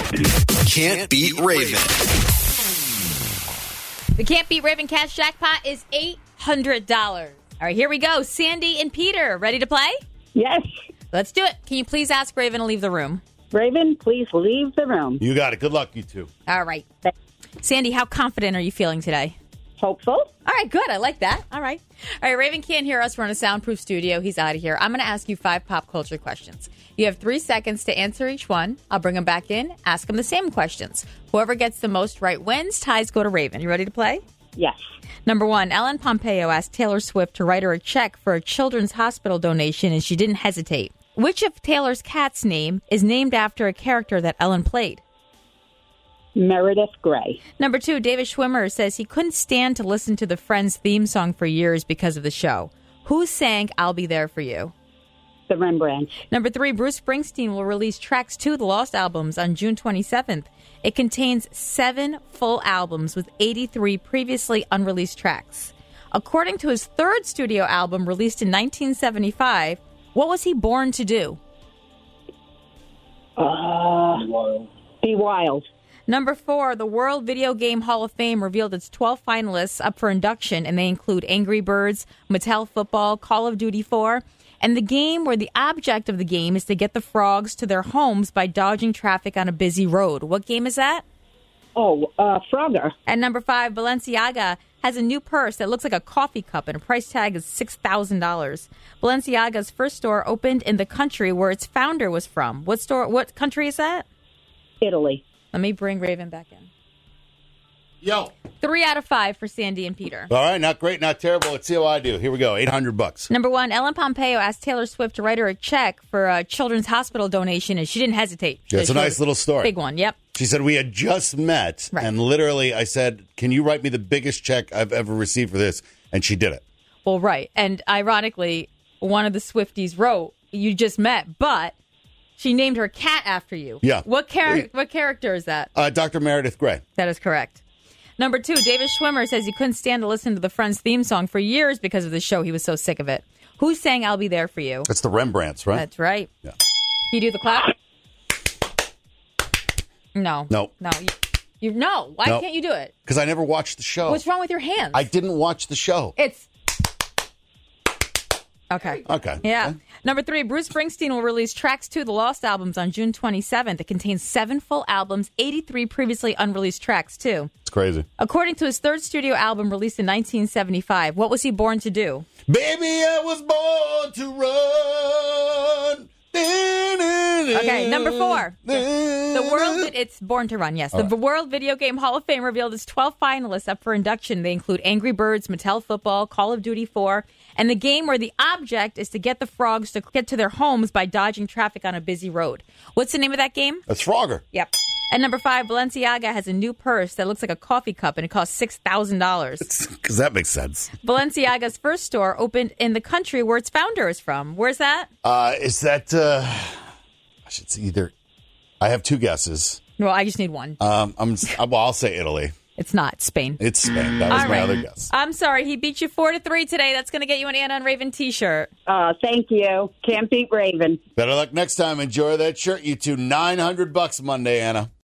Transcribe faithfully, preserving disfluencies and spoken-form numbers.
Can't Beat Raven. The Can't Beat Raven cash jackpot is eight hundred dollars. All right, here we go. Sandy and Peter, ready to play? Yes. Let's do it. Can you please ask Raven to leave the room? Raven, please leave the room. You got it. Good luck, you two. All right. Sandy, how confident are you feeling today? Hopeful. All right, good. I like that. All right. All right, Raven can't hear us. We're in a soundproof studio. He's out of here. I'm going to ask you five pop culture questions. You have three seconds to answer each one. I'll bring them back in, ask them the same questions. Whoever gets the most right wins. Ties go to Raven. You ready to play? Yes. Number one, Ellen Pompeo asked Taylor Swift to write her a check for a children's hospital donation, and she didn't hesitate. Which of Taylor's cats' name is named after a character that Ellen played? Meredith Grey. Number two, David Schwimmer says he couldn't stand to listen to the Friends theme song for years because of the show. Who sang I'll Be There For You? The Rembrandts. Number three, Bruce Springsteen will release Tracks two, The Lost Albums, on June twenty-seventh. It contains seven full albums with eighty-three previously unreleased tracks. According to his third studio album released in nineteen seventy-five, what was he born to do? Uh, Be Wild. Be Wild. Number four, the World Video Game Hall of Fame revealed its twelve finalists up for induction, and they include Angry Birds, Mattel Football, Call of Duty four, and the game where the object of the game is to get the frogs to their homes by dodging traffic on a busy road. What game is that? Oh, uh, Frogger. And number five, Balenciaga has a new purse that looks like a coffee cup, and a price tag is six thousand dollars. Balenciaga's first store opened in the country where its founder was from. What store? What country is that? Italy. Let me bring Raven back in. Yo. Three out of five for Sandy and Peter. All right, not great, not terrible. Let's see how I do. Here we go, eight hundred bucks. Number one, Ellen Pompeo asked Taylor Swift to write her a check for a children's hospital donation, and she didn't hesitate. Yeah, it's a nice little story. Big one, yep. She said, we had just met, Right. and literally I said, can you write me the biggest check I've ever received for this? And she did it. Well, right. And ironically, one of the Swifties wrote, you just met, but she named her cat after you. Yeah. What, char- what character is that? Uh, Doctor Meredith Grey. That is correct. Number two, David Schwimmer says he couldn't stand to listen to the Friends theme song for years because of the show. He was so sick of it. Who sang I'll Be There For You? That's the Rembrandts, right? That's right. Yeah. Can you do the clap? No. No. No. You, you no. Why No. can't you do it? Because I never watched the show. What's wrong with your hands? I didn't watch the show. It's okay. Okay. Yeah. Okay. Number three, Bruce Springsteen will release Tracks two, The Lost Albums, on June twenty-seventh. It contains seven full albums, eighty-three previously unreleased tracks, too. It's crazy. According to his third studio album released in nineteen seventy-five, what was he born to do? Baby, I was born to run. Okay, number four. The world, it's Born to Run, yes. The right. World Video Game Hall of Fame revealed its twelve finalists up for induction. They include Angry Birds, Mattel Football, Call of Duty four, and the game where the object is to get the frogs to get to their homes by dodging traffic on a busy road. What's the name of that game? That's Frogger. Yep. And number five, Balenciaga has a new purse that looks like a coffee cup, and it costs six thousand dollars. Because that makes sense. Balenciaga's first store opened in the country where its founder is from. Where's that? Uh, is that, uh, I should see either, I have two guesses. Well, I just need one. Um, I'm, well, I'll say Italy. It's not Spain. It's Spain. That was All my right. other guess. I'm sorry. He beat you four to three today. That's going to get you an Anna and Raven t-shirt. Uh, thank you. Can't beat Raven. Better luck next time. Enjoy that shirt, you two. nine hundred bucks Monday, Anna.